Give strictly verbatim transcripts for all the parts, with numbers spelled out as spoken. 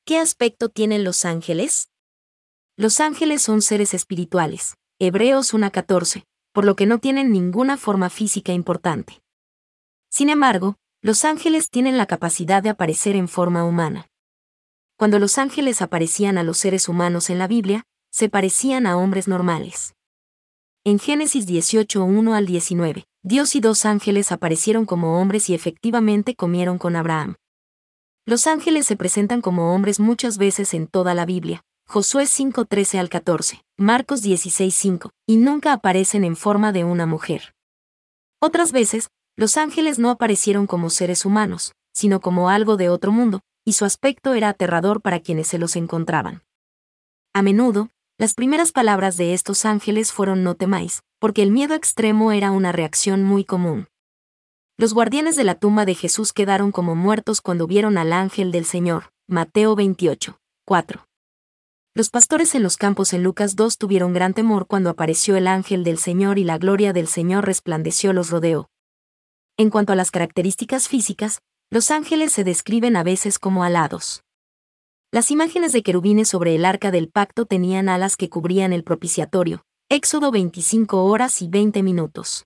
¿Qué aspecto tienen los ángeles? Los ángeles son seres espirituales, Hebreos uno catorce, por lo que no tienen ninguna forma física importante. Sin embargo, los ángeles tienen la capacidad de aparecer en forma humana. Cuando los ángeles aparecían a los seres humanos en la Biblia, se parecían a hombres normales. En Génesis dieciocho, uno al diecinueve, Dios y dos ángeles aparecieron como hombres y efectivamente comieron con Abraham. Los ángeles se presentan como hombres muchas veces en toda la Biblia, Josué cinco, trece al catorce, Marcos dieciséis, cinco, y nunca aparecen en forma de una mujer. Otras veces, los ángeles no aparecieron como seres humanos, sino como algo de otro mundo, y su aspecto era aterrador para quienes se los encontraban. A menudo, las primeras palabras de estos ángeles fueron no temáis, porque el miedo extremo era una reacción muy común. Los guardianes de la tumba de Jesús quedaron como muertos cuando vieron al ángel del Señor, Mateo veintiocho, cuatro. Los pastores en los campos en Lucas dos tuvieron gran temor cuando apareció el ángel del Señor y la gloria del Señor resplandeció los rodeó. En cuanto a las características físicas, los ángeles se describen a veces como alados. Las imágenes de querubines sobre el arca del pacto tenían alas que cubrían el propiciatorio, Éxodo veinticinco horas y veinte minutos.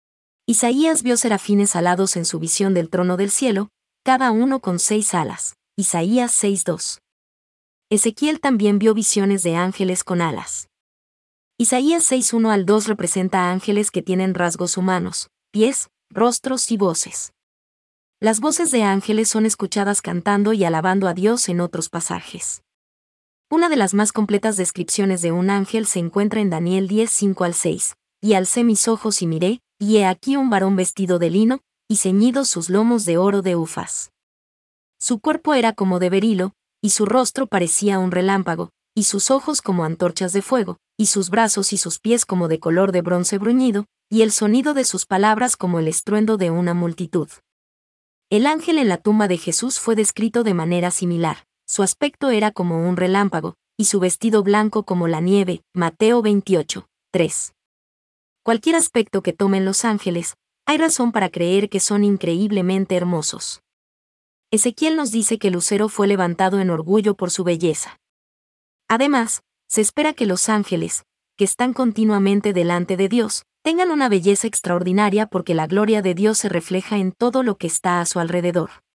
Isaías vio serafines alados en su visión del trono del cielo, cada uno con seis alas, Isaías seis, dos. Ezequiel también vio visiones de ángeles con alas. Isaías seis, uno al dos representa ángeles que tienen rasgos humanos, pies, rostros y voces. Las voces de ángeles son escuchadas cantando y alabando a Dios en otros pasajes. Una de las más completas descripciones de un ángel se encuentra en Daniel diez, cinco al seis, y alcé mis ojos y miré, y he aquí un varón vestido de lino, y ceñidos sus lomos de oro de Ufaz. Su cuerpo era como de berilo, y su rostro parecía un relámpago, y sus ojos como antorchas de fuego, y sus brazos y sus pies como de color de bronce bruñido, y el sonido de sus palabras como el estruendo de una multitud. El ángel en la tumba de Jesús fue descrito de manera similar, su aspecto era como un relámpago, y su vestido blanco como la nieve, Mateo veintiocho, tres. Cualquier aspecto que tomen los ángeles, hay razón para creer que son increíblemente hermosos. Ezequiel nos dice que Lucero fue levantado en orgullo por su belleza. Además, se espera que los ángeles, que están continuamente delante de Dios, tengan una belleza extraordinaria porque la gloria de Dios se refleja en todo lo que está a su alrededor.